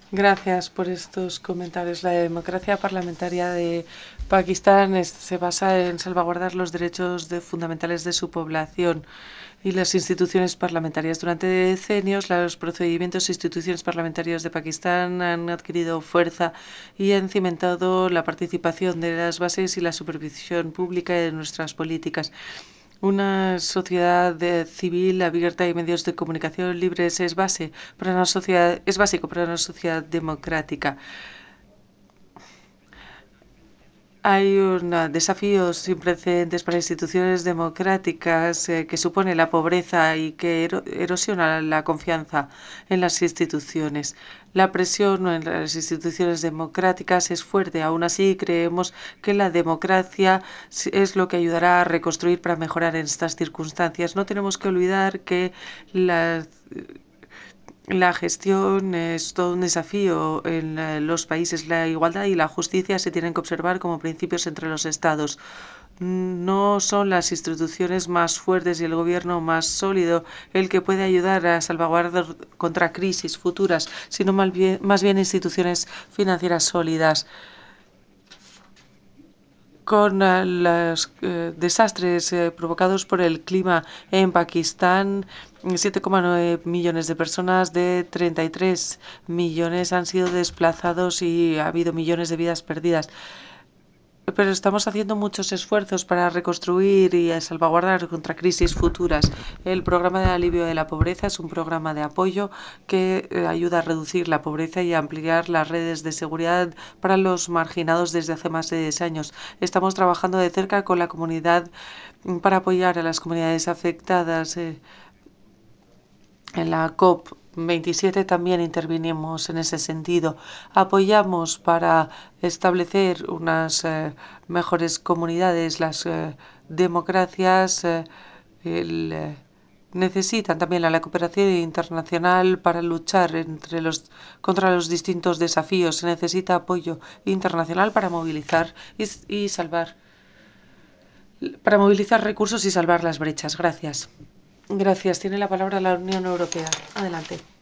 Gracias por estos comentarios. La democracia parlamentaria de Pakistán se basa en salvaguardar los derechos fundamentales de su población y las instituciones parlamentarias. Durante decenios, los procedimientos e instituciones parlamentarias de Pakistán han adquirido fuerza y han cimentado la participación de las bases y la supervisión pública de nuestras políticas. Una sociedad civil abierta y medios de comunicación libres es básico para una sociedad democrática. Hay un desafío sin precedentes para instituciones democráticas que supone la pobreza y que erosiona la confianza en las instituciones. La presión en las instituciones democráticas es fuerte. Aún así, creemos que la democracia es lo que ayudará a reconstruir para mejorar en estas circunstancias. No tenemos que olvidar que la gestión es todo un desafío en los países. La igualdad y la justicia se tienen que observar como principios entre los Estados. No son las instituciones más fuertes y el gobierno más sólido el que puede ayudar a salvaguardar contra crisis futuras, sino más bien instituciones financieras sólidas. Con los desastres provocados por el clima en Pakistán, 7,9 millones de personas de 33 millones han sido desplazados y ha habido millones de vidas perdidas. Pero estamos haciendo muchos esfuerzos para reconstruir y salvaguardar contra crisis futuras. El programa de alivio de la pobreza es un programa de apoyo que ayuda a reducir la pobreza y a ampliar las redes de seguridad para los marginados desde hace más de 10 años. Estamos trabajando de cerca con la comunidad para apoyar a las comunidades afectadas. En la COP27 también intervinimos en ese sentido. Apoyamos para establecer unas mejores comunidades. Las democracias necesitan también la cooperación internacional para luchar contra los distintos desafíos. Se necesita apoyo internacional para movilizar para movilizar recursos y salvar las brechas. Gracias. Gracias. Tiene la palabra la Unión Europea. Adelante.